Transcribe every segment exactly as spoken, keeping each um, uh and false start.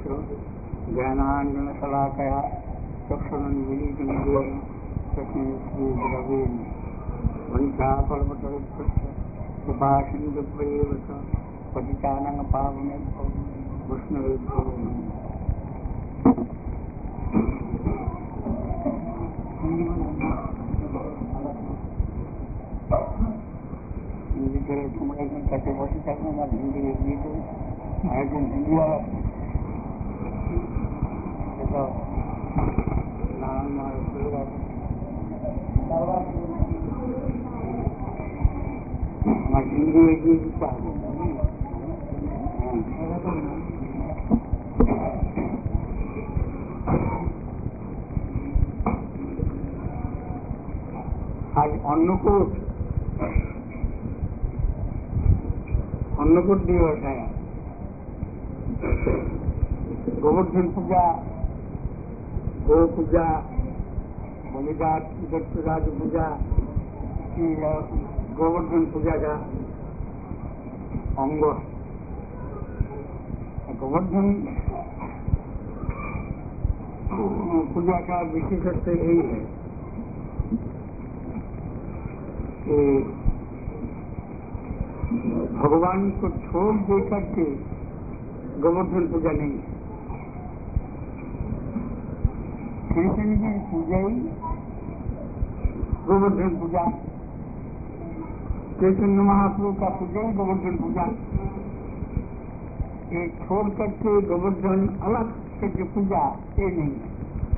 ज्ञानाञ्जनशलाकया चक्षुरुन्मीलितं तस्मै श्रीगुरवे वञ्चाकल्पतरुभ्यश्च कृपासिन्धुभ्येव च पतितानां पावनेभ्यो वैष्णवेभ्यो हिंदी के तुमने कटे बसी करने में हिंदी गीत आयोजन इंडिया तो नाम हिंदी गीत आज अन्नकूट अन्नकूट दिवस है। गोवर्धन पूजा, गो पूजा, बलिदान दत्तराज पूजा की गोवर्धन पूजा का अंग। गोवर्धन पूजा का विशेषत्व यही है कि भगवान को छोड़ दे करके गोवर्धन पूजा नहीं है। कृष्ण की पूजा ही गोवर्धन पूजा, चैतन्य महाप्रभु का पूजा ही गोवर्धन पूजा। एक छोड़ करके गोवर्धन अलग से जो पूजा ये नहीं है।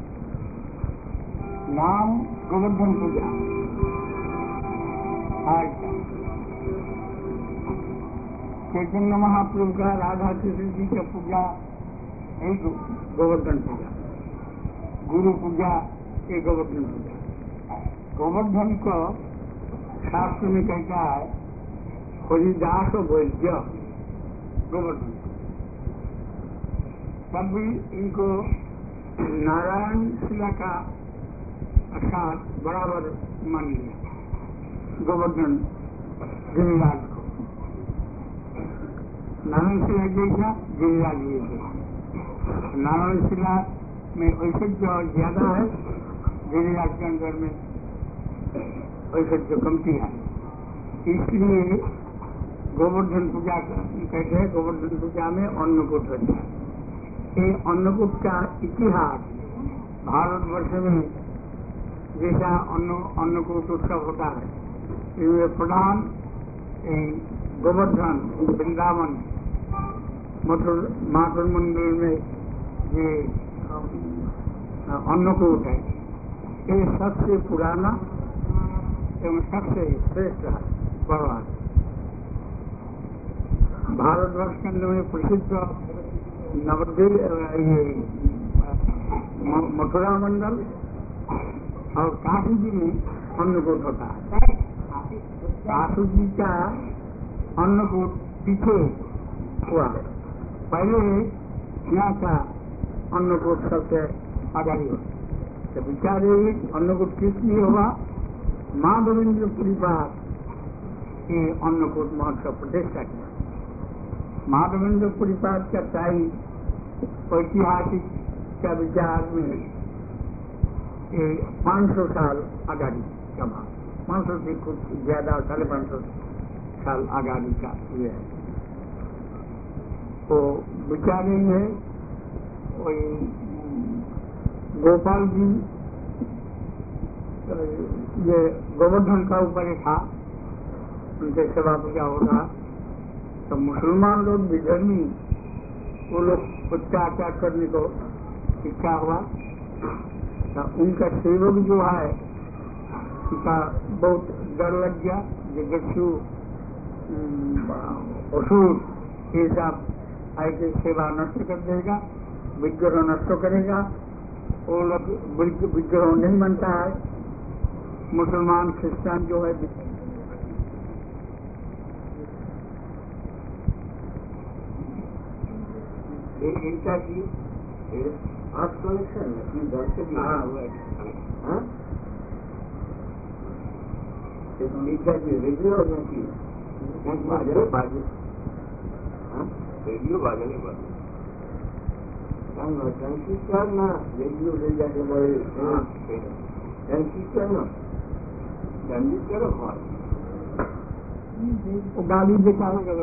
नाम गोवर्धन पूजा आज चैतन्य महाप्रभु का राधा कृष्ण जी का पूजा एक गोवर्धन पूजा, गुरु पूजा एक गोवर्धन पूजा। गोवर्धन को शास्त्र में कहता है हरिदास वैद्य गोवर्धन। तब भी इनको नारायण शिला का साथ बराबर मान लिया गोवर्धन गिरिराज को। नारायण शिला जैसा गिरिराज ये नारायण शिला में ऐश्वर्य ज्यादा है, गिरिराज के अंदर में ऐश्वर्य कमती है। इसलिए गोवर्धन पूजा कहते हैं, गोवर्धन पूजा में अन्नकूट होता है। ये अन्नकूट का इतिहास भारतवर्ष में जैसा अन्न अन्नकूट उत्सव होता है, इसमें प्रधान गोवर्धन वृंदावन मथुर माथुर मंदिर में ये अन्नकूट है। ये सबसे पुराना एवं सबसे श्रेष्ठ पर्व है। भारतवर्ष के अंदर में प्रसिद्ध नवद्वीप ये मथुरा मंडल और काशी जी में अन्नकूट होता है। काशी जी का अन्नकूट पीछे हुआ, पहले यहाँ का अन्नकूट सबसे आगामी हुआ। तो विचारे अन्नकूट किस लिए हुआ? माधवेंद्र परिवार ये अन्नकूट महोत्सव प्रतिष्ठा किया। माधवेंद्र परिवार का टाइम ऐतिहासिक का विचार में पाँच सौ साल आगामी का बात, पाँच सौ से कुछ ज्यादा साढ़े पाँच सौ साल आगामी का ये है। तो विचारे में वही गोपाल जी ये गोवर्धन का ऊपर था, उनके सेवा पूजा होगा। तो मुसलमान लोग विधर्मी वो लोग अत्याचार करने को इच्छा हुआ। तो उनका सेवक जो है उनका बहुत डर लग गया, जगत्सु असुर ये सब आके सेवा नष्ट कर देगा, विग्रह नष्ट करेगा। वो लोग विग्रह नहीं बनता है। मुसलमान क्रिश्चियन जो है इनका की आर्ट कलेक्शन हाँ इनका की रेडियो की बाजे बाजे रेडियो बाजे ট্রান্সিস্টার না যেগুলো যাকে বলে ট্রান্সিস্টার না ট্রান্সিস্টারও হয় গাড়ি দেখে আমি গেল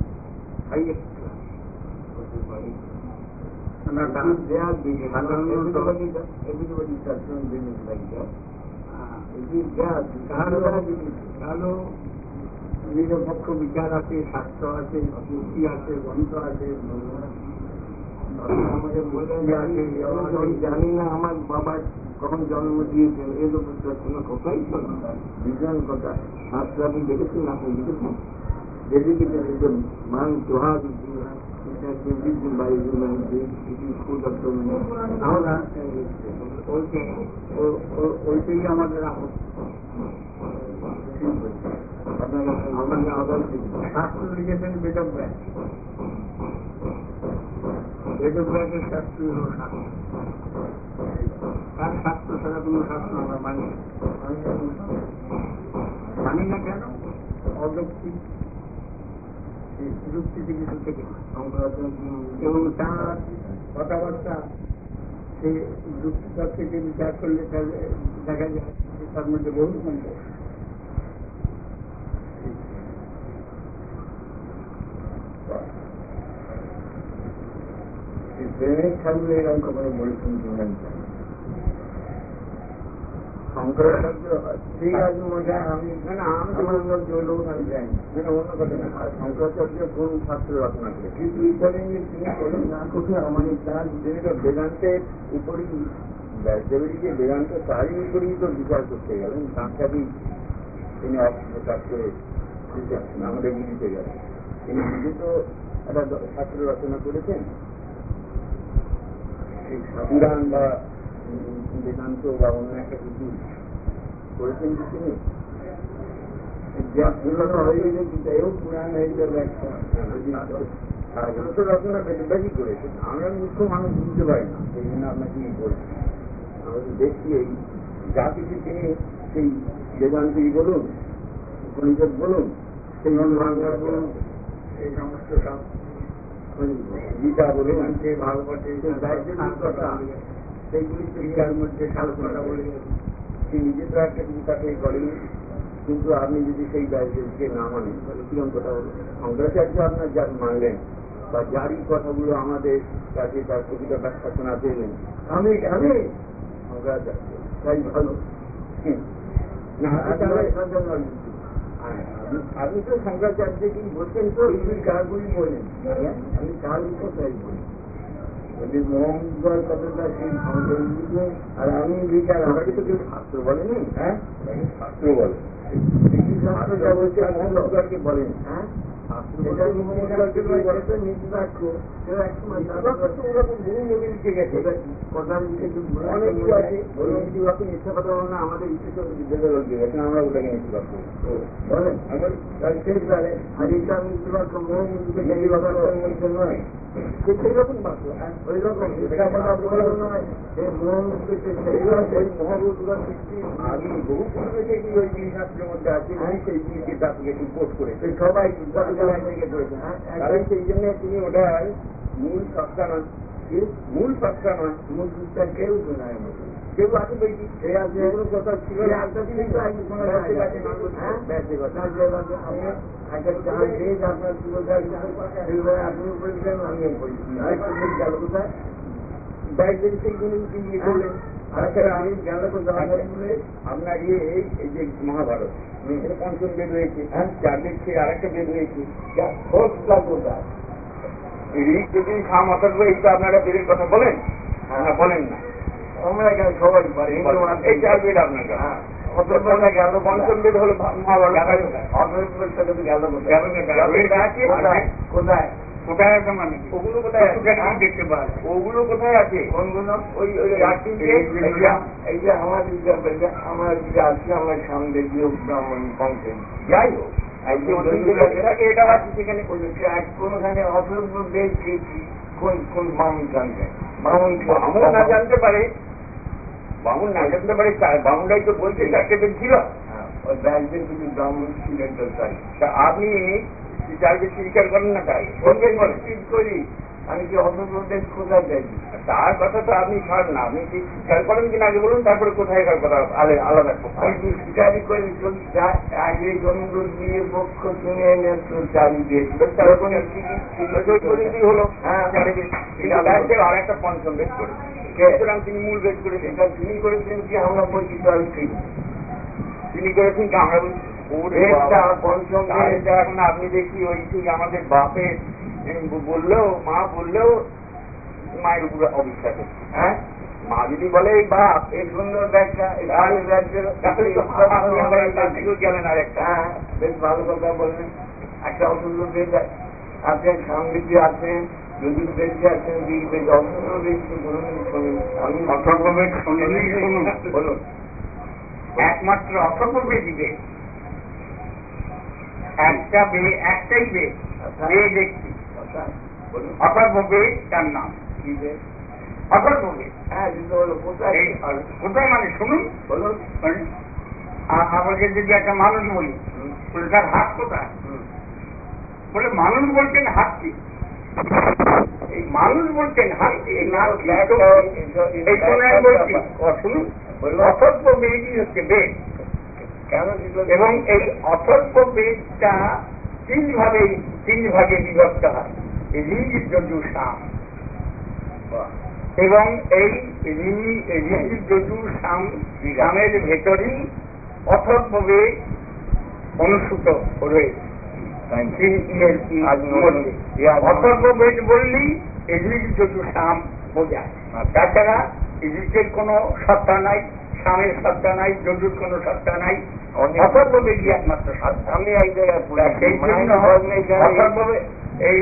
নিরপেক্ষ বিচার আছে, স্বাস্থ্য আছে, যুক্তি আছে, গণিত আছে, জানি না আমার বাবা কখন জন্ম দিয়েছেন এর উপর কোনো কথাই ছিল না। ভীষণ কথা শাস্ত্র আপনি দেখেছেন, আপনি দেখেছেন dedicated man to have it has been written by human beings. It is good of so many. আমরা ওইটাই আমাদের শাস্ত্র লিখেছেন বেদব্যাস। বেদব্যাসের শাস্ত্র হল শাস্ত্র। তার শাস্ত্র ছাড়া কোনো শাস্ত্র আমরা মানি না। মানি না কেন? অযৌক্তিক যুক্তিতে কিছু থেকে এবং তার কথাবার্তা সে যুক্তিটা থেকে বিচার করলে দেখা যায় তার মধ্যে বহু মন্দ। প্রেমের থাকলে এরকম করে বলেছেন শঙ্করাচার্য ঠিক আছে মজা আমি আমার জৈলও আমি যাই অন্য কথা না। শঙ্করাচার্য কোন শাস্ত্র রচনা করে কিন্তু ইদানিং তিনি বলেন না কোথাও আমার তার তিনি তো বেদান্তের উপরই ব্যাসদেবীকে বেদান্ত তারই উপরেই তো বিচার করতে গেলেন। তার সাথেই তিনি অস্ত্রপাত করে আমাদের বুঝতে গেলেন। তিনি নিজে তো একটা শাস্ত্র রচনা করেছেন পুরাণ বা বেদান্ত বা অন্য একটা কিছু করেছেন কি তিনি পুরাণ হয়ে যাবে একটা রচনা বেশি করেছেন। আমরা মুখ্য মানুষ বুঝতে পারি না, সেই জন্য আপনাকে কি বলছি আমরা দেখছি এই যা কিছু তিনি সেই বেদান্তই বলুন উপনিষদ বলুন সেই বাংলার বলুন এই সমস্ত সব গীতা বলুন ভাগবতী কথা সেইগুলি গীতার মধ্যে আলোচনা বলে সে নিজে তো একটা গীতাকে করেন। কিন্তু আপনি যদি সেই ব্যাসদেবকে না মানেন তাহলে কিরকম কথা হলো? শঙ্করাচার্য আপনার যা মানলেন বা যারই কথাগুলো আমাদের কাছে তার প্রকৃত ব্যাখ্যা শোনাতে এলেন আমি আমি শঙ্করাচার্য তাই ভালো না। আপনি তো শঙ্করাচার্যকে বলছেন তো কারগুলি বলেন, আমি কার কথাই বলি মোহাম্মদ কথাটা সেই আর আমি বিচার আমাকে তো কেউ শাস্ত্র বলেনি। হ্যাঁ শাস্ত্র বলে শাস্ত্র বলছে মোহাম্মদকে বলেন। হ্যাঁ আমাদের ইচ্ছে আমরা ওটাকে নির্বাক করি বলেন আর এটা নির্বাক নয় সেই রকম বাক্য ওই রকম আমি বহু পূর্বে ওই জিনিসের মধ্যে আছে সেই জিনিসকে তাকে রিপোর্ট করেছে সবাই থেকে করেছেন। কারণ সেই জন্য তিনি ওটার মূল সত্তা নয়, মূল সত্তা নয়, মূল সত্তা কেউ শোনায় কেউ আছে বলছি সে আছে কোনো কথা ছিল আপনি বলছেন আমিও বলছি সেইগুলো করলেন। আপনার ইয়ে এই যে মহাভারত পঞ্চম বেদ রয়েছে, চার বেদ থেকে আর একটা বেদ রয়েছে যদি খাম অথর্ব এই তো আপনারা বেদের কথা বলেন না বলেন না আমরা সবাই পারি এই চার বেদ আপনার গেল পঞ্চম বেদ হলো মহাভারত কোথায় কোথায় মানে ওগুলো কোথায় দেখতে পাওয়া যায়? ওগুলো কোথায় আছে? কোনগুলো? ওই এই যে আমার আমার আজকে আমার সামনে গিয়ে ব্রাহ্মণ কংসেন যাই হোক এটা আছে সেখানে কোনখানে অসংখ্য বেদ কোন কোন বামুন জানবে বামুন বামুন না জানতে পারে বামুন না জানতে পারে বামুনরাই তো বলছে চারটে বেদ ছিল ওই ব্যাংকের কিছু ব্রাহ্মণ ছিলেন তো তাই তা আপনি চারটে স্বীকার করেন না তাই করি আমি কি অসংখ্য দেশ কোথায় চাইছি তার কথা তো আপনি ছাড় না, আপনি কি স্বীকার করেন কিনা আগে বলুন, তারপরে কোথায়কার কথা আলাদা স্বীকারই করে আগে জন্ম দিয়ে পক্ষ কিনে এনে তো চালু দিয়েছিল, তারপর হলো। হ্যাঁ, আর একটা পঞ্চম বেদ করে, সুতরাং তিনি মূল বেদ করেছেন। তিনি করেছেন কি আমরা বলছি তো আমি ঠিক, তিনি করেছেন কি আমরা বলছি পঞ্চম। এখন আপনি দেখি ওই ঠিক আমাদের বাপে বললেও, মা বললেও মায়ের উপরে অবিশ্বাস। হ্যাঁ, মা যদি বলে এই বাপ এই সুন্দর ব্যাগটা গেলেন আর একটা। হ্যাঁ, বেশ ভালো কথা বললেন। একটা অসুন্দর বেদ আছেন, সামৃদ্ধি আছেন, যদি বেশি আছেন, দিক বেশ অসুন্দর বেশি বলুন, শুনুন। আমি অথর্ববেদ শুনিনি, শুনুন বলুন। একমাত্র অথর্ববেদ বেদ, একটা বেদ, একটাই বেদ, বেদ একটি অথর্ববেদ, তার নাম কি বেদ? অথর্ববেদ। হ্যাঁ, কোথায় মানে শুনুন বলুন। আমাকে যদি একটা মানুষ বলি, বলে তার হাত কোথায়, বলে মানুষ বলছেন হাতটি, এই মানুষ বলছেন হাতটি, শুনুন। অথর্ববেদই হচ্ছে বেদ। এবং এই অথর্ববেদটা তিন ভাবে তিন ভাগে বিভক্ত হয়, ঋগ, যজু, সাম। এবং এই ঋগ, যজু, সাম সামের ভেতরেই অথর্ববেদ অনুসূত রয়েছে। অথর্ববেদ বললেই ঋগ, যজু, সাম বোঝায়। তাছাড়া ঋগের কোনো সত্তা নাই, সামের সত্তা নাই, যজুর কোনো সত্তা নাই, অথর্ববেদই একমাত্র সত্তা। আমি এক জায়গায় সেই জন্য এই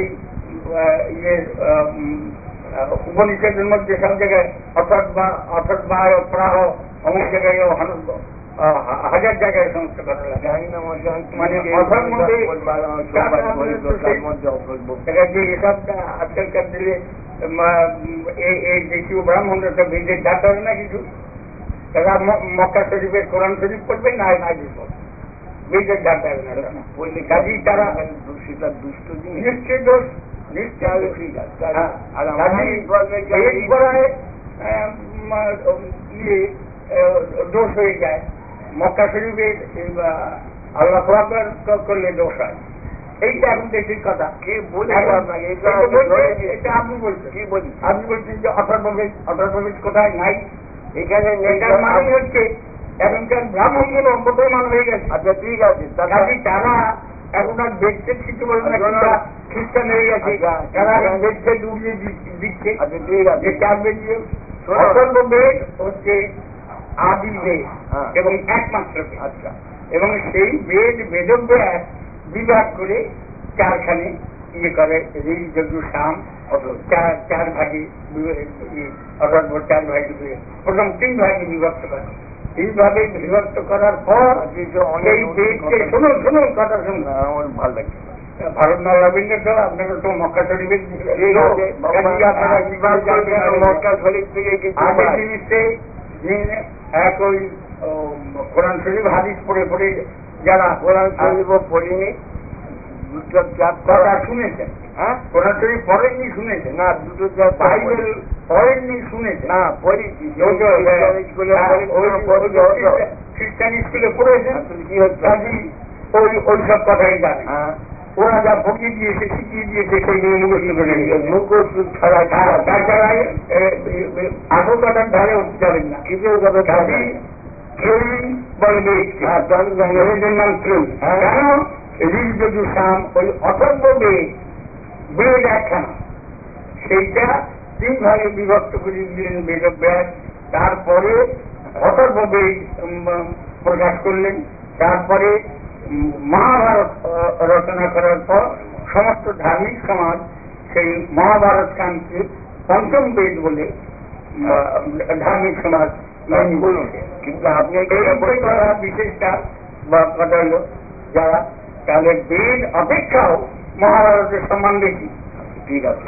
উপনিষদের মধ্যে সব জায়গায় অথর্ব অথর্বায় প্রাহ, অমুক জায়গায় হাজার জায়গায় সমস্ত কথা লাগে। মানে এসব আজকালকার দিলে এই দেশীয় ব্রাহ্মণরা তো বেদের ডাক্তার না কিছু, তারা মক্কা শরীফের কোরআন শরীফ পড়বে না, না দিব বেদের ডাক্তার না বললে কাজী তারা দুষ্ট নিশ্চয় দোষ, নিশ্চয় দোষ হয়ে যায়। মক্কা শরীফের আল্লাহু আকবার করলে দোষ হয়, এইটা এখন দেশের কথা। কে বলে আপনাকে এটা আপনি বলছেন, কি বলি আপনি বলছেন যে অথর্ববেদ, অথর্ববেদ কোথায় নাই এখানে। এটার মানে হচ্ছে এখনকার ব্রাহ্মণ গুলো মুসলমান হয়ে গেছে। আচ্ছা ঠিক আছে, তারা এখন আর বেদকে কিছু বলে না, খ্রিস্টান হয়ে গেছে, তারা বেদকে ডুবিয়ে দিচ্ছে। আচ্ছা ঠিক আছে, চার বেদ অথর্ববেদ হচ্ছে আদি বেদ এবং একমাত্র বেদ। আচ্ছা, এবং সেই বেদ বেদব্যাস বিভাগ করে চারখানে ইয়ে করে, ঋগ, যজু, সাম, চার চার ভাগে অথর্ব চার ভাগে, প্রথম তিন ভাগে বিভক্ত করে। এইভাবে বিভক্ত করার পর এই বেদকে শুনুন শুনুন কথা শুনুন, আমার ভালো লাগছে। ভারত না রবীন্দ্র তো আপনারা তো মক্কা শরীফের মক্কা শরীফ থেকে আগের জিনিসে এক ওই কোরআন শরীফ হাদিস পড়ে পড়ে যারা কোরআন শরীফও পড়েনি, দুটো কথা শুনেছেন। হ্যাঁ, কোরআন শরীফ পড়েননি শুনেছেন না, দুটো বাইবেল পড়েননি শুনেছেন না, পড়েছি খ্রিস্টান স্কুলে পড়েছেন। কি হচ্ছে ওই ওই সব কথাই জানে, ওরা যা ভুগিয়ে দিয়েছে শিখিয়ে দিয়েছে সেই মুখস্থ ছাড়া। তাছাড়া আসল কথার ধারে উঠতে যাবেন না, কিছু কথা থাকবে কেউই বলবে নাম কেউ। কেন ঋগ, যজু, সাম ওই অথর্ববেদ বেদ একখানা, সেইটা তিন ভাগে বিভক্ত করে দিলেন বেদব্যাস। তারপরে অথর্ববেদ প্রকাশ করলেন। তারপরে মহাভারত রচনা করার পর সমস্ত ধার্মিক সমাজ সেই মহাভারত কানকে পঞ্চম বেদ বলে ধার্মিক সমাজ বলছে। কিন্তু আপনি বিশেষটা বা কথা হল যারা, তাহলে বেদ অপেক্ষাও মহাভারতের সম্মান বেশি। ঠিক আছে,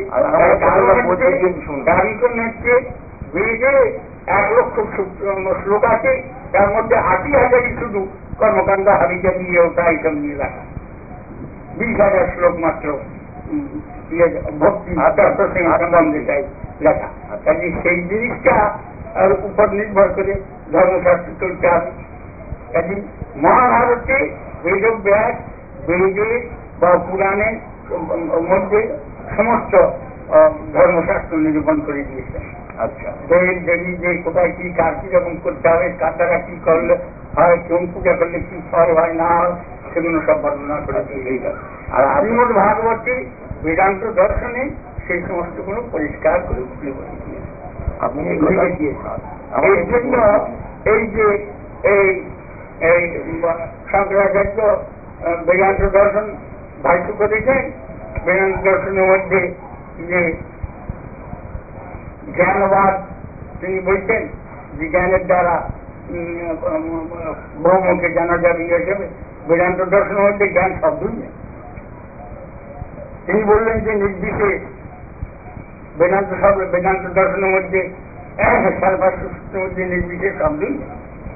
দাবি করলে হচ্ছে বেদে এক লক্ষ শ্লোক আছে, তার মধ্যে আশি হাজারই শুধু কর্মকাণ্ড হাবিজা দিয়ে ওটা এইসব নিয়ে রাখা, বিশ হাজার শ্লোক মাত্র ভক্তি সম্বন্ধে লেখা। কাজে সেই জিনিসটা উপর নির্ভর করে ধর্মশাস্ত্র চলতে হবে। কাজে মহাভারতে বেদব্যাস বেদে বা পুরাণের মধ্যে সমস্ত ধর্মশাস্ত্র নিরূপণ করে দিয়েছেন। আচ্ছা, দেব দেবী যে কোথায় কি কার কিরকম করতে হবে, কার দ্বারা কি করলে হয়, কোন পূজা করলে কি ফল হয় না হয়, সেগুলো সব বর্ণনা করে দিয়ে। আর শ্রীমদ ভাগবতী বেদান্ত দর্শনে সেই সমস্ত গুলো পরিষ্কার করে উঠলে বলে দিয়েছে। আপনি এই জন্য এই যে এই এই শঙ্করাচার্য বেদান্ত দর্শন ভাষ্য করেছেন, বেদান্ত দর্শনের মধ্যে যে জ্ঞানবাদ তিনি বলছেন যে জ্ঞানের দ্বারা ব্রহ্মকে জানা যাবে হিসেবে বেদান্ত দর্শনের মধ্যে জ্ঞান শব্দই নেই। তিনি বললেন যে নির্বিশেষ বেদান্ত শব্দ বেদান্ত দর্শনের মধ্যে সর্বাসূত্রের মধ্যে নির্বিশেষ শব্দই নেই।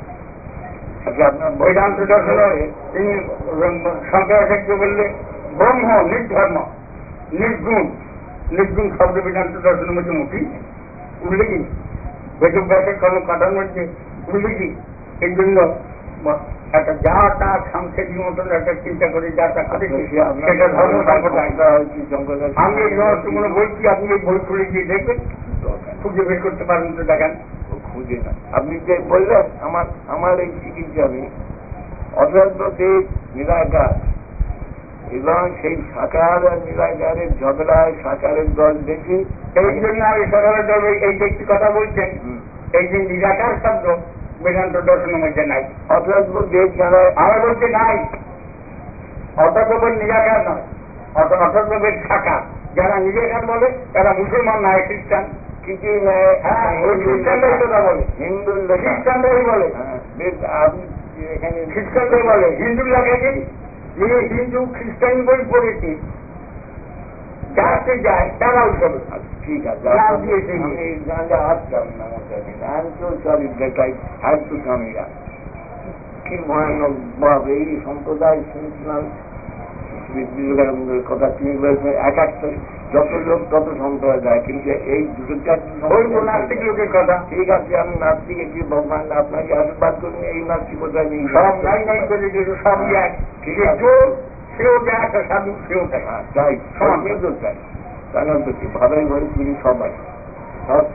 বেদান্ত দর্শনে তিনি শঙ্করাচার্য বললে ব্রহ্ম নির্ধর্ম নির্গুণ, নির্গুণ শব্দ বেদান্ত দর্শনের মধ্যে মুখেই উল্লেখই বেদব্যাসের কর্মকাঠার মধ্যে উল্লেখই। এই জন্য একটা যা তা সাংসারিক মতন একটা চিন্তা করে যা তা করেছে সেটা ধর্ম সম্প্রদায়। আমি এই সমস্ত কোনো বলছি, আপনি এই বই খুলে গিয়ে দেখবেন, খুঁজে বের করতে পারেন তো দেখান। খুঁজে না, আপনি যে বললেন আমার আমার এই চিকিৎসা আমি অদ্বৈতদেব নিরাকার এবং সেই সাকার আর নিরাকারের ঝগড়ায় সাকারের দল দেখে এই জন্য আমি সাকারের দল এই একটি কথা বলছেন, এই যে নিরাকার শব্দ বেদান্ত দর্শনের মধ্যে নাই। অদ্বৈতদেব যারা আমরা বলতে নাই, অদ্বৈতদেব নিরাকার নয়, অদ্বৈতদেব সাকার। যারা নিরাকার বলে তারা মুসলমান নয়, খ্রিস্টান। কিন্তু খ্রিস্টানরাই কথা বলে, হিন্দু খ্রিস্টানরাই বলে, এখানে খ্রিস্টানরাই বলে হিন্দু লাগাকে যে হিন্দু খ্রিস্টান বই পড়েছে যাতে যায় তারাও চলে। ঠিক আছে, কি ভয়ানক ভাবে এই সম্প্রদায় কথা তিনি বলছেন। এক একটা যত লোক তত সম্প্রদায়, কিন্তু এই দুটো চারটি নাস্তিক লোকের কথা। ঠিক আছে, আমি নাস্তিক একটি ভগবান আপনাকে আশীর্বাদ করি, এই নাস্তিকতা নেই, সব নাই নাই করে দিয়েছে, সবই এক। ঠিক আছে, সেও দেয় সাধু, সেও দেয়, চাই সব মেয়েও চাই। কারণ ভালোই ঘরে তিনি সবাই সব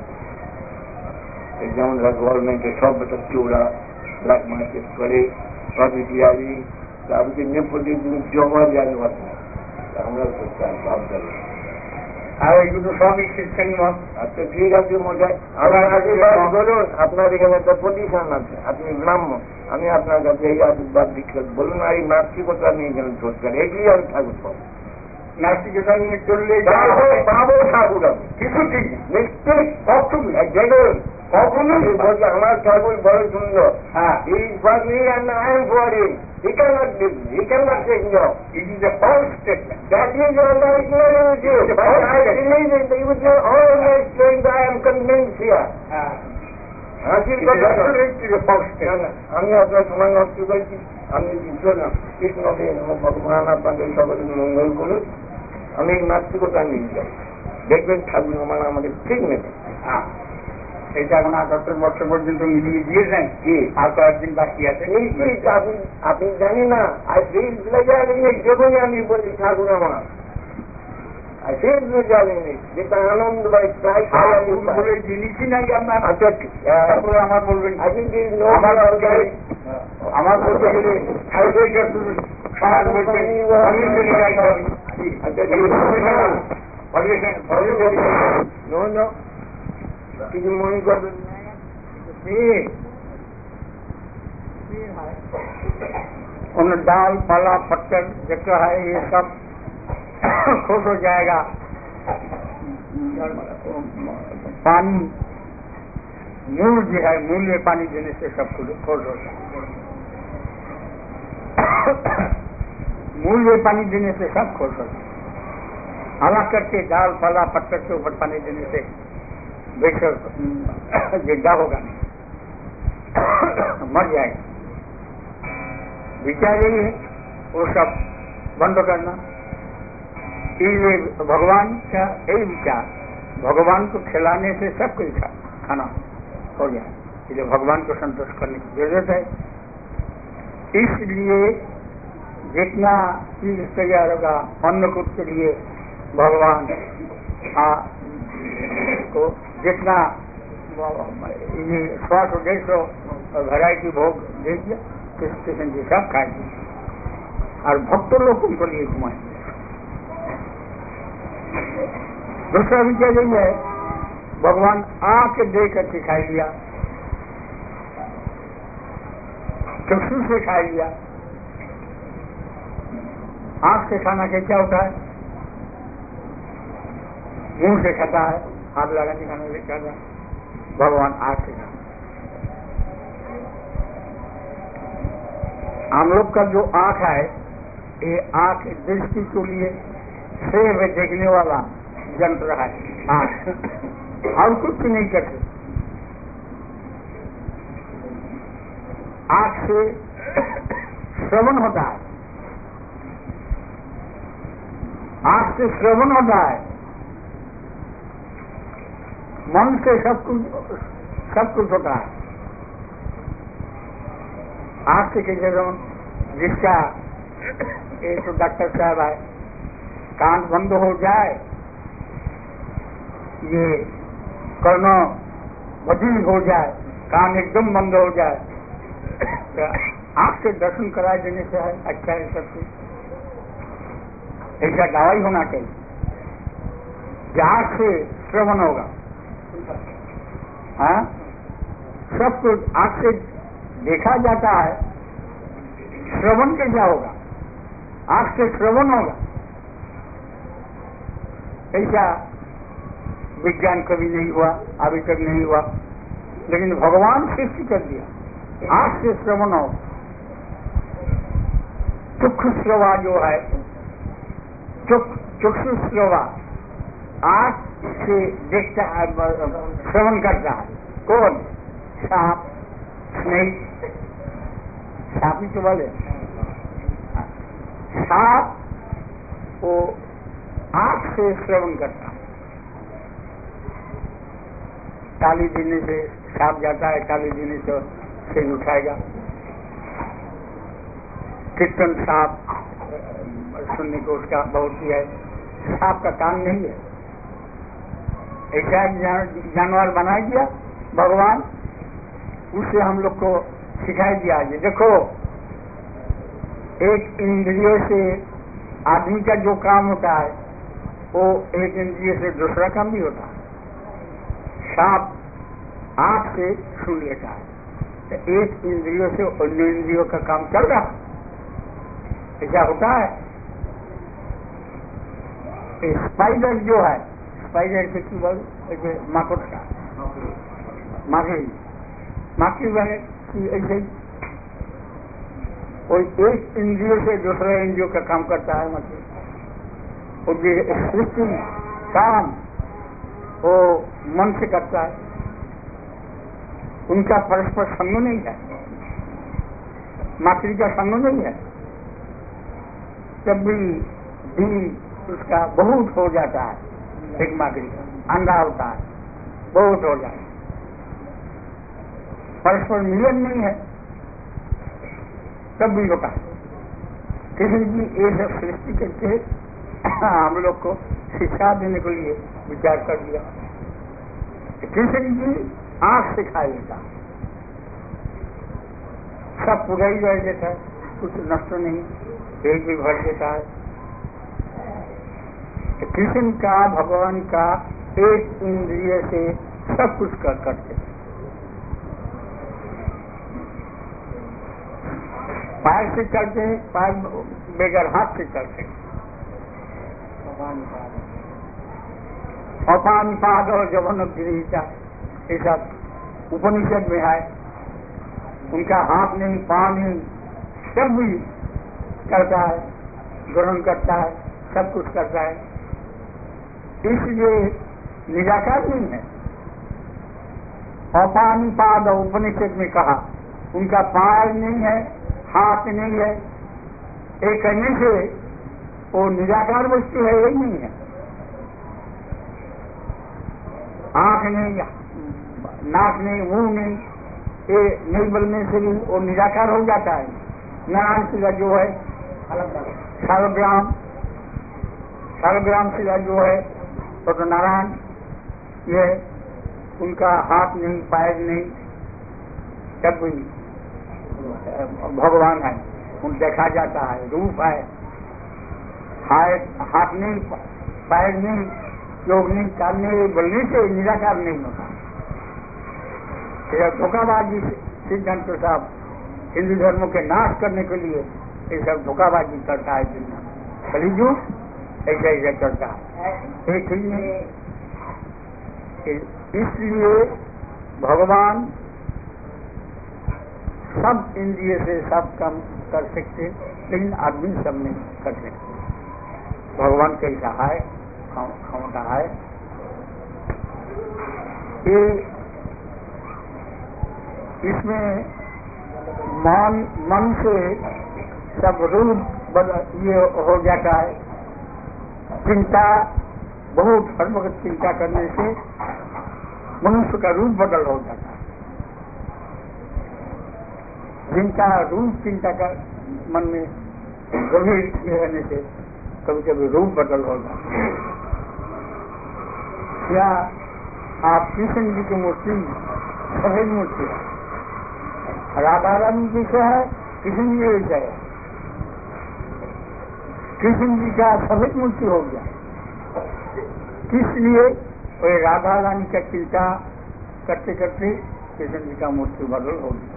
যেমন গভর্নমেন্টের সব একটা চোরা ব্ল্যাক মার্কেট করে প্রতিক্রিয়ারি তারপরে নেপথ্যে জমা জানি আমরা ভাবতে। আর এইগুলো সবই খ্রিস্টান মত। আচ্ছা ঠিক আছে মশাই, আমার আশীর্বাদ বলুন। আপনার এখানে একটা প্রতিষ্ঠান আছে, আপনি ব্রাহ্মণ, আমি আপনার কাছে এই আশীর্বাদ বিখ্যাত বলুন। আর এই নাস্তিকতা নিয়ে যেন চলছেন, এগুলি আমি ঠাকুর পাবো। নাস্তিকতা নিয়ে চললে পাবো ঠাকুর আমি কিছু ঠিক নিশ্চয়ই কখনো দেখুন কখনো বলছে আমার ঠাকুর বড় সুন্দর। হ্যাঁ, এই পাগলি and I am for him. He cannot give me. He cannot take me off. It is a false statement. That is what I clear with you. But I believe it. You would say always saying that I am convinced here. আমি আপনার সময় নষ্ট করেছি, আমি কৃষ্ণ ভগবান আপনাদের সকলের মঙ্গল করুন। আমি নাস্তিকতা নিয়ে যাই, দেখবেন ঠাকুর আমার আমাদের ঠিক নেবে। এটা এখন আটাত্তর বছর পর্যন্ত মিলিয়ে দিয়েছেন কি আর কয়েকদিন বাকি আছে। আপনি জানি না আর সেই যখনই আমি বলি ঠাকুর আমার আর সেই জানেন যেটা আনন্দ বা জিনিসই নাই আপনার। আচ্ছা তারপরে আমার বলবেন আমার আমার বলতে গেলে সমাজ বলতে কিছু মনে করবেন কোন डाल पाला पत्थर जगह है ये सब खुश हो जाएगा। पानी मूल जो है मूल में पानी देने से सब खुश हो जाएगा। मूल में पानी देने से सब खुश हो जाएगा। हालांकि करके डाल पाला पत्थर के ऊपर पानी देने से बेशक जिंदा होगा नहीं, मर जाएगा। विचार यही है वो सब बंद करना। ये भगवान का यही विचार, भगवान को खिलाने से सब कुछ खाना हो जाए, इसलिए भगवान को संतुष्ट करने की जरूरत है। इसलिए जितना चीज तैयार होगा अन्नकूट के लिए भगवान आ, को जितना ये सौ सौ डेढ़ सौ वैरायटी भोग दे दिया, कृष्ण जी सब खाएंगे और भक्तों लोग उनको लिए घुमाएंगे। दूसरा विचार यही है, भगवान आके देकर सिखाई दिया, चक्षु से खा लिया। आंख से खाना क्या होता है? मुंह से खाता है, हाथ लगा के खाना से खाता है। भगवान आंख से खाता। हम लोग का जो आंख है, ये आंख दृष्टि के लिए सेव देखने वाला यंत्र है आंख, और कुछ नहीं करते। आंख से श्रवण होता है, आंख से श्रवण होता है, मन से सब कुछ सब कुछ होता है। आंख से कैसे श्रवण? जिसका ये तो डॉक्टर साहब है, कान बंद हो जाए, ये कर्णों बधिर हो जाए, कान एकदम बंद हो जाए, आंख से दर्शन करा देने से है अच्छा है सब कुछ। ऐसा दवाई होना चाहिए, आंख से श्रवण होगा। हाँ, सब कुछ आंख से देखा जाता है, श्रवण कैसा होगा? आंख से श्रवण होगा। ऐसा विज्ञान कभी नहीं हुआ, अभी तक नहीं हुआ, लेकिन भगवान सृष्टि कर दिया। आंख से श्रवण हो, चक्षु श्रवा जो है, चक्षु श्रवा आंख से देखता है, श्रवण करता है। कौन? सांप, स्नेक, सांप ही तो बोले, सांप वो आंख से श्रवण करता है। ताली देने से सांप जाता है, ताली देने से सिर उठाएगा। कीर्तन सांप सुनने को उसका बहुत ही है, सांप का काम नहीं है। ऐसा जानवर बना दिया भगवान, उससे हम लोग को सिखाई दिया। ये देखो, एक इंद्रियों से आदमी का जो काम होता है, वो एक इंद्रिय से दूसरा काम भी होता है। सांप आंख से सुन लेता है, तो एक इंद्रियों से अन्य इंद्रियों का काम चल रहा है। ऐसा होता है। स्पाइडर जो है, स्पाइडर के की बोल माकुट का माखी माखी बने ऐसे ही कोई एक इंद्रियों से दूसरे इंद्रियों का काम करता है। मतलब और ये सृष्टि काम वो मन से करता है, उनका परस्पर संग नहीं है, माखी का संग नहीं है। जब भी दिन उसका बहुत हो जाता है, एक माकड़ी अंधा होता है, बहुत हो जाए, परस्पर मिलन नहीं है, तब भी होता है। कृष्ण जी ये सब सृष्टि करके हम लोग को शिक्षा देने के लिए विचार कर दिया। कृष्ण जी आंख से खा लेता, सब पूरा ही रह देता है, कुछ नष्ट नहीं, पेट भी भर देता है। कृष्ण का, भगवान का एक इंद्रिय से सब कुछ कर करते। पैर से चलते हैं, पैर बगैर हाथ से चलते हैं। अपान पाद और जवन गृहिता, ऐसा उपनिषद में है। उनका हाथ नहीं, पाँव नहीं, सब भी करता है, ग्रहण करता है, सब कुछ करता है। इसलिए निराकार नहीं है। अपान पाद उपनिषद में कहा, उनका पैर नहीं है, हाथ नहीं है, एक कहने से वो निराकार वस्तु है, यही नहीं है। आंख नहीं, नाक नहीं, मुंह नहीं, ये नहीं बोलने से भी वो निराकार हो जाता है। नारायण शिला जो है सालग्राम, सालग्राम शिला जो है वो तो नारायण, ये उनका हाथ नहीं, पैर नहीं, सब कोई भगवान है, उन देखा जाता है, रूप है, हाथ नहीं, पैर नहीं, योग नहीं, करने बोलने से निराकार नहीं होता। धोखाबाजी सिद्धांत साहब हिंदू धर्मों के नाश करने के लिए ये सब धोखाबाजी करता है दुनिया। कलियुग ऐसा ऐसा करता है, एक ही नहीं। इसलिए भगवान सब इंद्रिय से सब काम कर सकते, लेकिन आदमी सब नहीं कर सकते। भगवान कैसा है, क्षमता है। ये इसमें मन मन से सब रूप बदल ये हो जाता है। चिंता, बहुत हर वक्त चिंता करने से मनुष्य का रूप बदल हो जाता है। जिनका रूप चिंता का मन में गंभीर रहने से कभी कभी रूप बदल हो जाता है। क्या आप कृष्ण जी की मूर्ति सफेद मूर्ति है, राधा रानी जी से है, कृष्ण जी ऐसा है। कृष्ण जी का सफेद मूर्ति हो गया, किस लिए? वो राधा रानी का चिंता करते करते कृष्ण जी का मूर्ति बदल हो गया।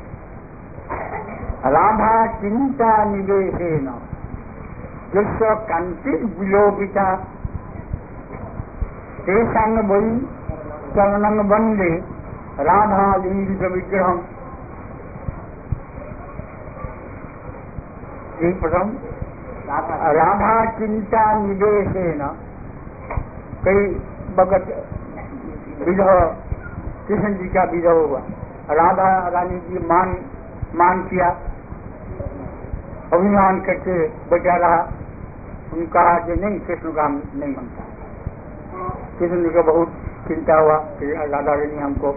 राधा चिंता निवेशेन यस्य कांति विलोपिता तेषांग वै चरणं वंदे राधा लिंगित विग्रहम। प्रथम राधा चिंता निवेशेन, कई भगत विरह, कृष्ण जी का विरह हुआ, राधा रानी जी मान मान किया, अभिमान करके बचा रहा। उन्होंने कहा कि नहीं, कृष्ण का हम नहीं मानता। कृष्ण जी को बहुत चिंता हुआ कि राधा रानी हमको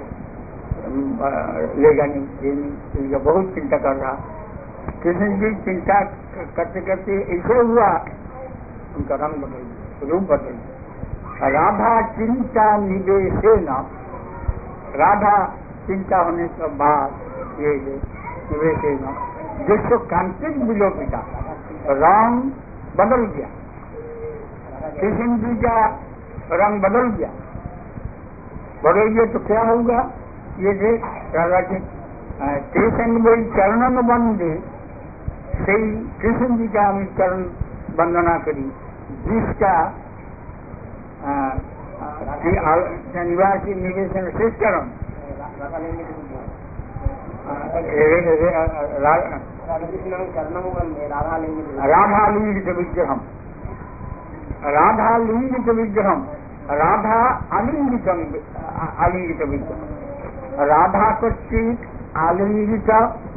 लेगा नहीं, ये नहीं, बहुत चिंता कर रहा। कृष्ण जी चिंता करते करते ऐसे हुआ, उनका रंग बदल गया, रूप बदल गया। राधा चिंता निवेशेन, राधा चिंता होने के बाद ये निवेशेन जिसको कांतिक विलोपिता, रंग बदल गया, कृष्ण जी का रंग बदल गया। बदल गया तो क्या होगा? ये देख राधा के कृष्ण वही चरणन बंदे, सही कृष्ण जी का हम चरण वंदना करी, जिसका निवासी निवेशन शेष चरण राधा लिंगित विग्रहम, राधा लिंगित विग्रहम, राधा आलिंगित आलिंगित विग्रह, राधा कच्चित आलिंगित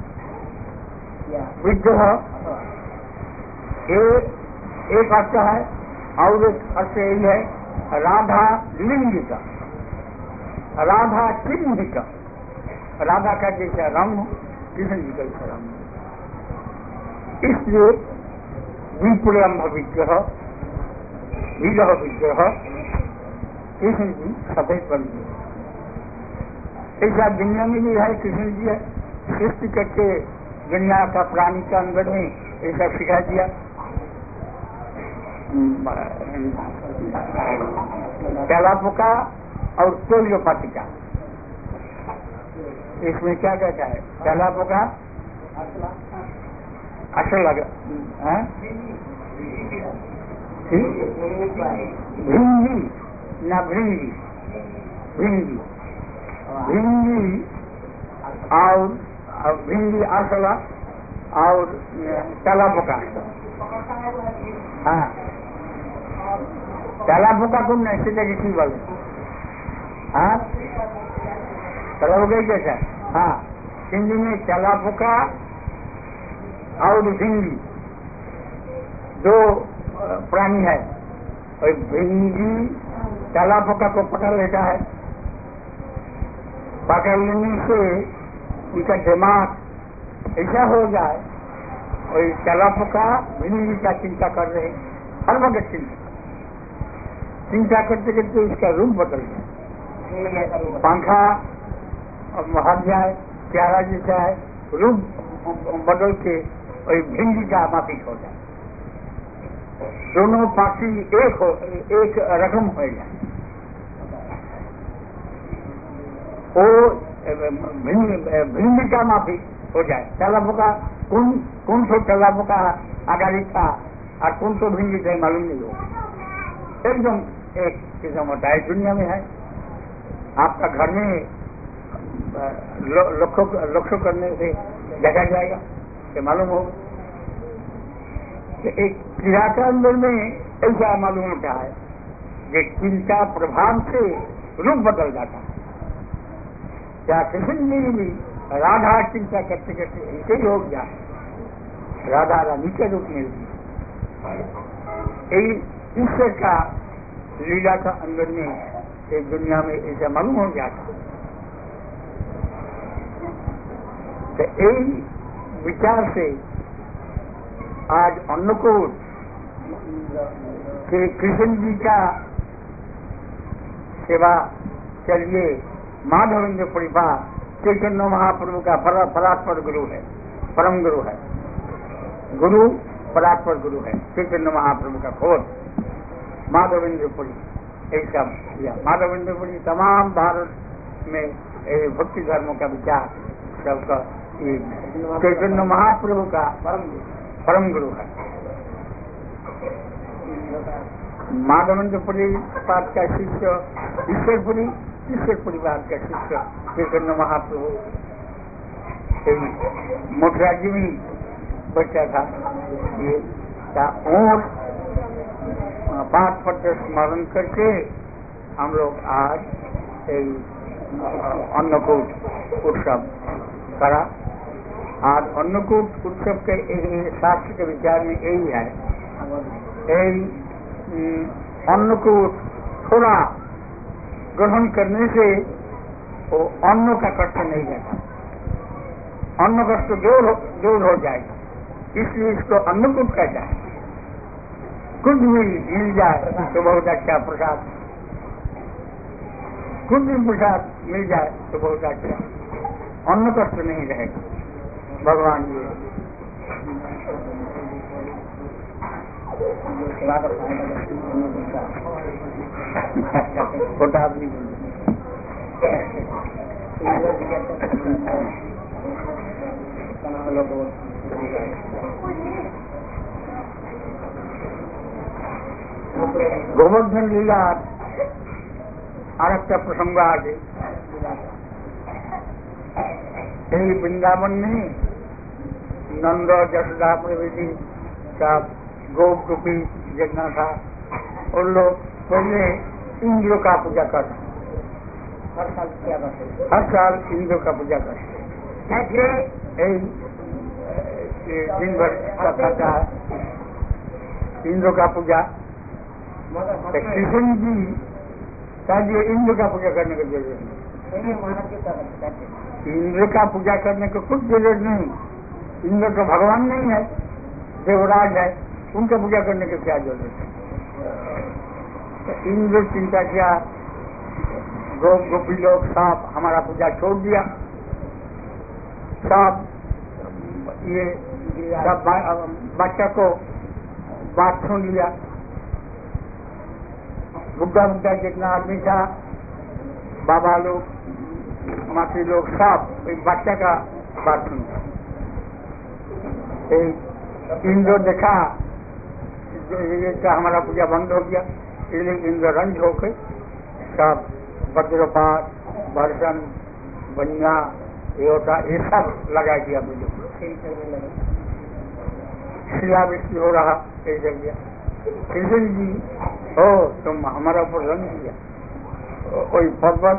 विग्रह एक अर्थ है, और एक अर्थ यही है राधा लिंगित, राधा चिन्हित, राधा का जैसा रंग कृष्ण जी का जैसा रंग। इसलिए विपुलम्भ विग्रह, विग्रह विग्रह कृष्ण जी सफेद बन गए। ऐसा दुनिया में भी है, कृष्ण जी है सृष्टि करके दुनिया का प्राणी का अंगन में ऐसा सिखा दिया। तेलापोका और तोलियोपातिका, इसमें क्या कहता है? तेलापोका असल लगा भिंगी ना भृंगी, भिंगी भिंगी और भिंगी असला और तेलापोका। हाँ, तेलापोका तुम नहीं सीधे किसी बोले। हाँ, तेलापोका कैसा? हाँ, हिंदी में तेलापोका और भिंगी दो प्राणी है, वही भिंगी तेलापोका को पकड़ लेता है। पकड़ लेने से उनका दिमाग ऐसा हो जाए, वही तेलापोका भिंगी का चिंता कर रहे, हर वक्त चिंता चिंता करते करते उसका रूप बदल जाए, पंखा हट जाए, प्यारा जैसा है, रूप बदल के वही भिंगी का माफिक हो जाए। दोनों पार्टी एक हो, एक रकम हो जाए। वो भिंगी का माफिक हो जाए। तेलापोका कौन कौन सो तेलापोका आगाड़ी था और कौन सो भिंगी थे मालूम नहीं हो, एकदम एक किस्म होता है। दुनिया में है, आपका घर में लक्ष्य करने से देखा जाएगा कि मालूम होगा कि एक क्रिया के अंदर में ऐसा मालूम होता है कि चिंता प्रभाव से रूप बदल जाता है। क्या कृष्ण जी भी राधा चिंता करते करते ऐसे ही हो गया, राधा रानी के रूप में ईश्वर का लीला का अंदर में एक दुनिया में ऐसा मालूम हो जाता। तो यही विचार से आज अन्नकूट के कृष्ण जी का सेवा के लिए माधवेंद्र परिवार चैतन्य महाप्रभु का परात्पर गुरु है, परम गुरु है। गुरु परात्पर गुरु है, चैतन्य महाप्रभु का खोज माधवेंद्रपुरी ऐसा किया। माधवेंद्रपुरी तमाम भारत में भक्ति धर्मों का विचार सबका चैतन्य महाप्रभु का परम गुरु है। माधवेंद्रपुरी पाठ का शिष्य ईश्वरपुरी, ईश्वर परिवार का शिष्य चैतन्य महाप्रभु। मथुरा जी में बच्चा था ये था। और पाठ पत्र स्मरण करके हम लोग आज अन्नकूट उत्सव करा। आज अन्नकूट उत्सव के शास्त्र के विचार में यही है, अन्नकूट थोड़ा ग्रहण करने से वो अन्न का कष्ट नहीं रहता, अन्न कष्ट दूर दूर हो जाएगा, इसलिए इसको अन्नकूट कहता है। कुछ भी मिल जाए तो बहुत अच्छा प्रसाद, कुछ भी प्रसाद मिल जाए तो बहुत अच्छा, अन्न कष्ट नहीं रहेगा। भगवान जी छोटा आदमी गोवर्धन लीला আর একটা প্রসঙ্গ আছে। এই वृंदावन में नंद जसोदा प्रभृति सब गोप गोपी जितना था, और लोग पहले इंद्र का पूजा करते, हर साल क्या करते, हर साल इंद्र का पूजा करते। दिन भर करता है इंद्र का पूजा। कृष्ण जी का लिए इंद्र का पूजा करने की जरूरत नहीं, इंद्र का पूजा करने को कुछ जरूरत नहीं। इंद्र तो भगवान नहीं है, देवराज है, उनका पूजा करने की क्या जरूरत है। तो इंद्र चिंता किया, गोप गोपी लोग सब हमारा पूजा छोड़ दिया, सब ये सब बच्चा को बात सुन लिया। बुढ़ा बुढ़ा जितना आदमी था, बाबा लोग मासी लोग सब एक बच्चा का बात सुनता। इंद्र देखा का हमारा पूजा बंद हो गया, इसलिए इंद्र रंज होकर सब वज्रपात, वर्षण, बनिया, योटा ये सब लगा दिया मुझे, शिलावृष्टि हो रहा ऐसे गया। कृष्ण जी हो तुम हमारा ऊपर रंग दिया, कोई पर्वत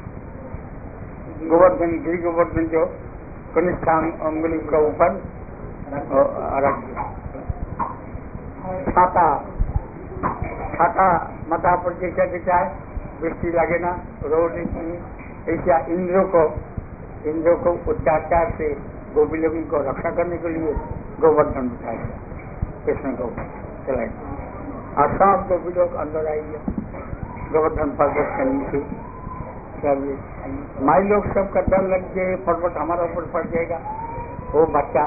गोवर्धन गिरी गोवर्धन जो कनिष्ठ अंगुली के ऊपर रख दिया। छाता छाता माथा पर जैसा देता है, वृष्टि लगे ना, रोड नहीं, ऐसा इंद्र को इंद्र को अत्याचार से गोपी लोगों को रक्षा करने के लिए गोवर्धन उठाया, कृष्ण को चलाया और सब गोपी लोग अंदर आएंगे गोवर्धन पर्वत के नीचे। माई लोग सबका डर लग गए, पर्वत हमारा ऊपर पड़ जाएगा, वो बच्चा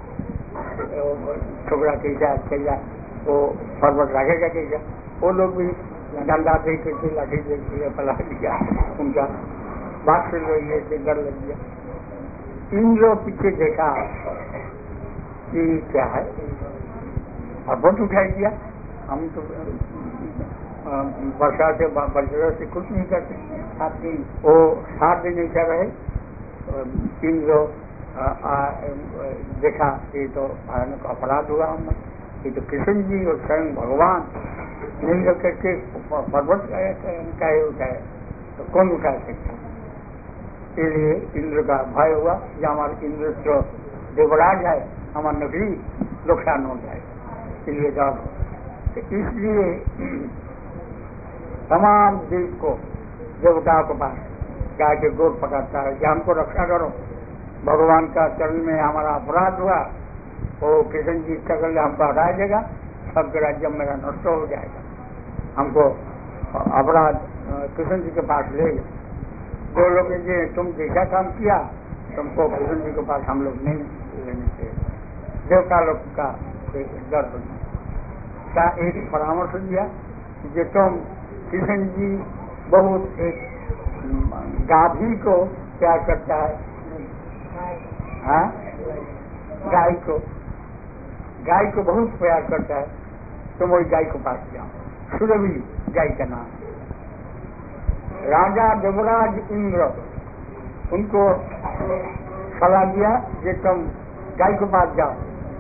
छोकरा कैसा कैसा वो पर्वत रखेगा कैसा, वो लोग भी डंडा दे के लाठी दे के पला दिया, उनका बात सुन रही है, डर लग गया। इंद्र पीछे देखा कि क्या है, पर्वत उठा दिया, हम तो वर्षा से वर्षा से कुछ नहीं करते, सात दिन वो सात दिन ऐसा रहे। इंद्र देखा ये तो भयानक अपराध हुआ, हम ये तो कृष्ण जी और स्वयं भगवान नहीं करके पर्वत का उठाए तो कौन उठा सकता, इसलिए इंद्र का भय हुआ कि हमारे इंद्र जो देवराज है हमारा नगरी नुकसान हो जाए, इसलिए डर। इसलिए तमाम देव को देवताओं के पास गाय के गोद पकड़ता है कि हमको रक्षा करो, भगवान का चरण में हमारा अपराध हुआ, वो कृष्ण जी चक्र हमको हटा देगा, सबके राज्य मेरा नष्ट हो जाएगा, हमको अपराध कृष्ण जी के पास ले गए। जो लोग ये तुम जैसा काम किया तुमको कृष्ण जी के पास हम लोग नहीं लेने चाहिए, देवता लोग का डर का एक परामर्श दिया कि तुम कृष्ण जी बहुत एक गाभी को प्यार करता है, हाँ गाय को गाय को बहुत प्यार करता है, तुम वही गाय को पास जाओ। सुरभि गाय का नाम। राजा देवराज इंद्र उनको सलाह दिया कि तुम गाय को पास जाओ,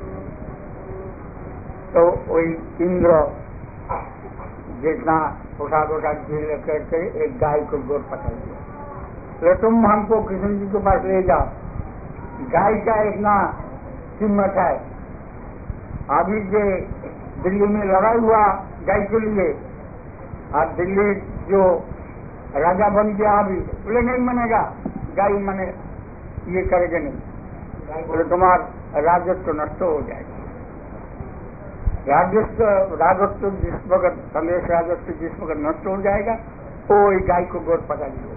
तो वही इंद्र जितना उठा उठा झील करके एक गाय को गोद पकड़ दिया, तो तुम हमको कृष्ण जी के पास ले जाओ, गाय का इतना कीमत है, अभी जो दिल्ली में लड़ाई हुआ गाय के लिए, और दिल्ली जो राजा बन गया अभी बोले नहीं मानेगा, गाय मने ये करेगा नहीं, बोले तुम्हारा राजस्व नष्ट हो जाएगा। राजस्व राजस्व जिस वक्त संदेश राजस्व जिस वक्त नष्ट हो जाएगा वो एक गाय को गोद पकड़ लिया।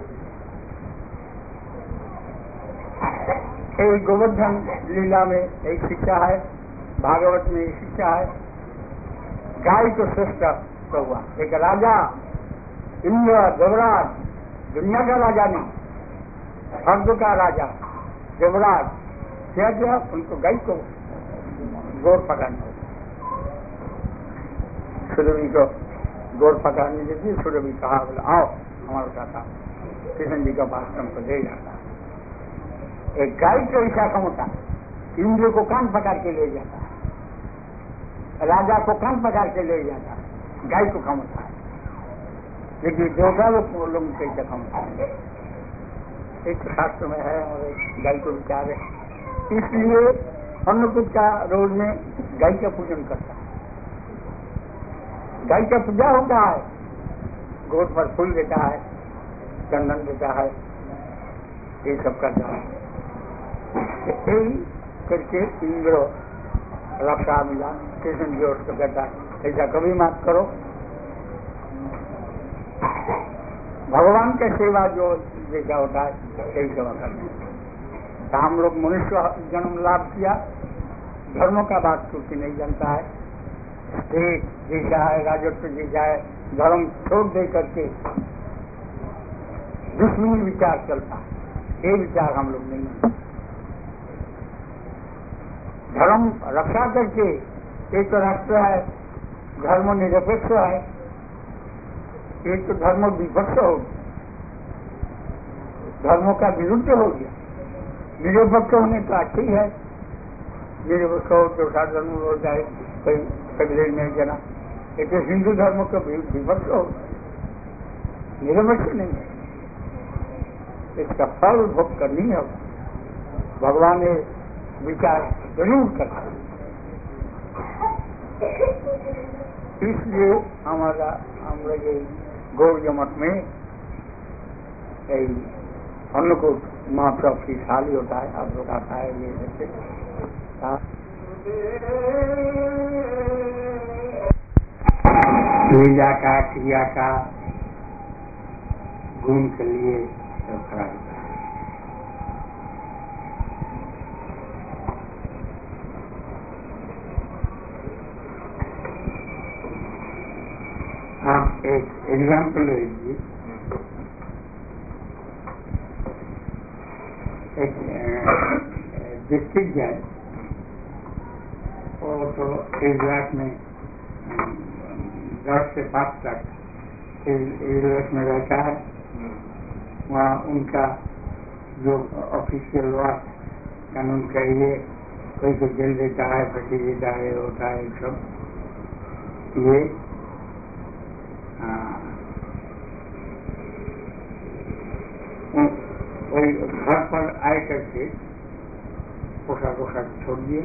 एक गोवर्धन लीला में एक शिक्षा है, भागवत में एक शिक्षा है, गाय को श्रेष्ठ तो हुआ। एक राजा इंद्र देवराज, दुनिया का राजा नहीं, स्वर्ग का राजा देवराज, क्या क्या उनको गाय को गोद पकड़ना, सुरभि को गोद पकड़ने के लिए सुरभि कहा बोला आओ हमारे साथ आओ, कृष्ण जी का पास तुमको ले जाता। एक गाय को ऐसा कम होता, इंद्र को कान पकड़ के ले जाता है, राजा को कान पकड़ के ले जाता है, गाय को कम होता है, लेकिन देवता लोग लोग कैसे कम होता है, एक शास्त्र में है और एक गाय को विचार है। इसलिए अन्नकूट का रोज में गाय का पूजन करता है, गाय का पूजा होता है, गोद पर फूल देता है, चंदन देता है, ये सब करता है। यही करके इंद्र रक्षा मिला, कृष्ण जी उसको कहता है ऐसा कभी मत करो। भगवान का सेवा जो जैसा होता है यही सेवा करना। तो हम लोग मनुष्य जन्म लाभ किया, धर्मों का बात क्योंकि नहीं जानता है, एक जैसा है राजस्व जैसा है, धर्म छोड़ दे करके दुश्मनी विचार चलता है, ये विचार हम लोग नहीं। धर्म रक्षा करके एक तो राष्ट्र है, धर्म निरपेक्ष है, एक तो धर्म विभक्त हो गया, धर्मों का विरुद्ध हो गया। निरपेक्ष होने तो अच्छी है, निरपेक्ष हो तो धर्म हो जाए, कोई कबीले में जना, ये तो हिंदू धर्म का विभक्त हो, निरपेक्ष नहीं है, इसका फल भोग करनी है। भगवान ने विचार जरूर करना। इसलिए हमारा আমরা এই गौड़ मठ में अन्नकूट महोत्सव की साल ही होता है। आप लोग आता है ये जैसे लीला का क्रिया का गुण के लिए सब खड़ा होता है। आप एक एग्जाम्पल लीजिए। एक डिस्ट्रिक्ट जज वो तो इजलास में दस से पाँच तक इजलास में रहता है। वहाँ उनका जो ऑफिशियल वर्क कानून का ये कोई को जेल देता है, फंसी देता है, होता है सब ये कोई घर पर आए करके पोशाक वोशाक छोड़ दिए,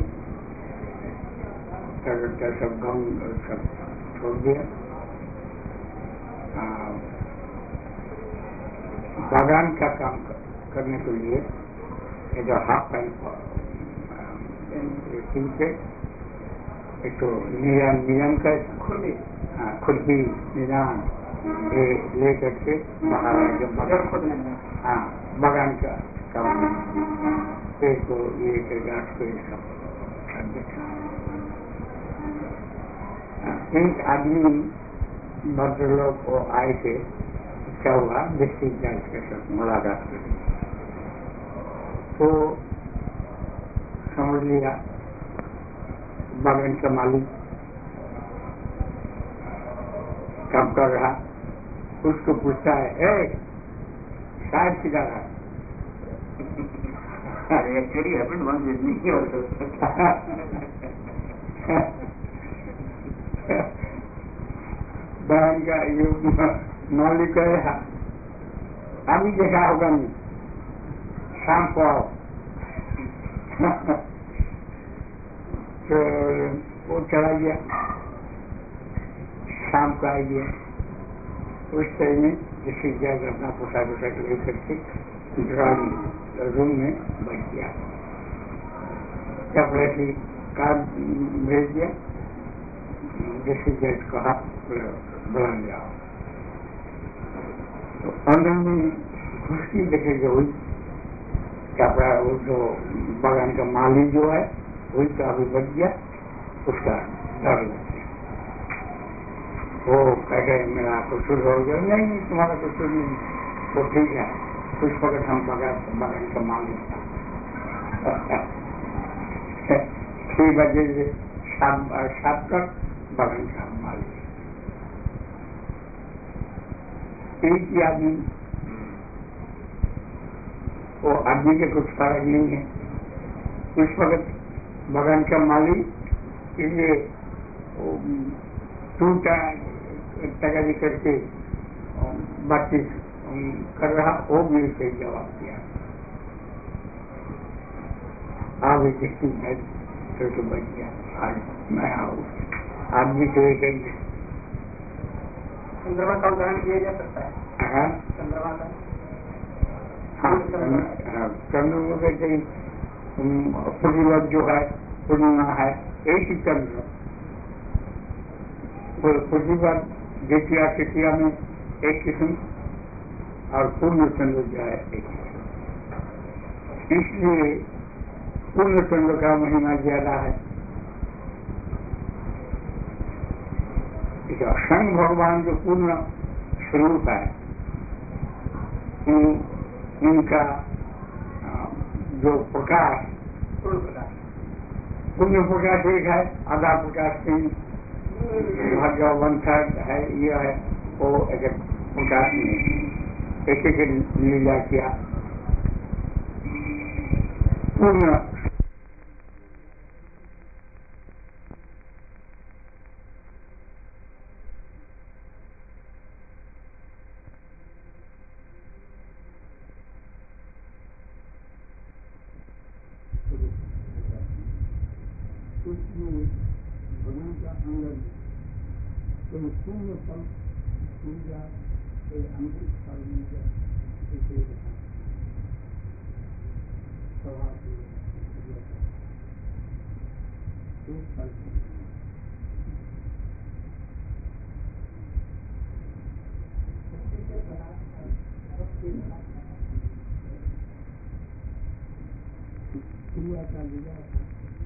सब गाउन सब छोड़ दिया, बागान का काम करने के लिए ये जो हाफ पैंट के एक तो निजाम निजाम का खुर्दी खुर्दी निजाम ये लेकर के हाँ बागान का काम पेड़ को ये गाछ को ये सब एक आदमी भद्रलोक को आए थे। क्या हुआ डिस्ट्रिक्ट जज के साथ मुलाकात करी तो समझ लिया बागान का मालिक काम कर रहा, उसको पूछता है ए शायद किधर है? एक्चुअली हैपेंड वन नहीं बहन का ये मौलिक है अभी देखा होगा नहीं, शाम को आओ। तो वो चला गया, शाम को आ गया। उस टाइम में जिसकी जज अपना पोशाक वोशाक लेकर के ड्राइंग रूम में बैठ गया, कपड़े की कार भेज दिया, जिसकी जज को हाथ बुला जाओ। तो अंदर में घुसकी देखे जो हुई कपड़ा वो जो बागान का माली जो है वही तो अभी बच गया, उसका डर लग गया। वो कहे मेरा कसूर हो गया, नहीं नहीं तुम्हारा कसूर नहीं, वो ठीक है, कुछ वक्त हम बागान बागान का माली छह बजे से शाम सात तक बागान का माली एक ही आदमी, वो आदमी के कुछ फर्क नहीं है। उस वक्त बागान का माली इसलिए टू तैयारी करके बातचीत कर रहा, वो भी सही जवाब दिया। आप देखती है तो बच गया, आज मैं आऊँ आदमी तो एक ही चंद्रमा का उदाहरण दिया जा सकता है। हाँ चंद्रमा का हाँ चंद्रमा कहते पूर्णिमा जो है पूर्णिमा है एक ही चंद्र, पूर्णिमा द्वितीया तृतीया में एक किस्म और पूर्ण चंद्र जो है एक किस्म, इसलिए पूर्ण चंद्र का महिमा ज्यादा है। शनि भगवान जो पूर्ण स्वरूप है उन, उनका जो प्रकाश पूर्ण प्रकाश एक है, आधा प्रकाश तीन भाग्य वन थर्ड है, ये है वो एक प्रकाश में एक एक लीला किया पूर्ण भगवान का अंदर कोई शून्य फल मिल जाए, कोई अमृत फल मिल जाए, इसे स्वभाव एक फल क्रिया का लिया था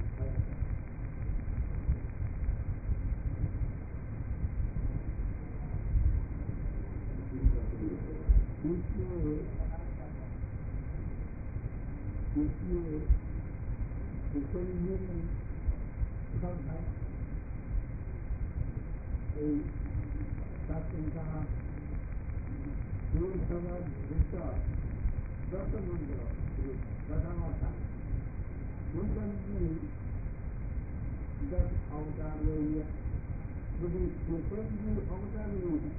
इसलिए इसलिए इसलिए सब है शासन कहा ये समाज विश्व दस मंत्र प्रथम अवतार मंत्र की दस अवतार में यदि विशेष भी अवतार नहीं है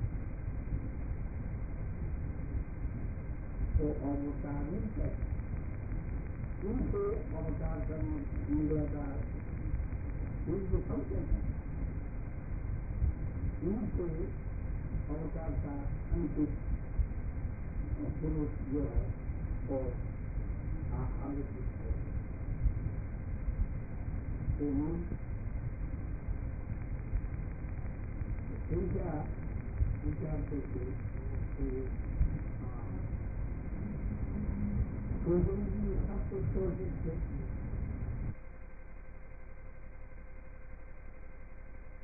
तो अवतार नहीं है उनसे अवतार करना मिलता है उनको समझना है उनसे अवतार का अंतिम पुरुष जो है वो आगे तो हम पूजा विचार करके सबको छोड़ सकते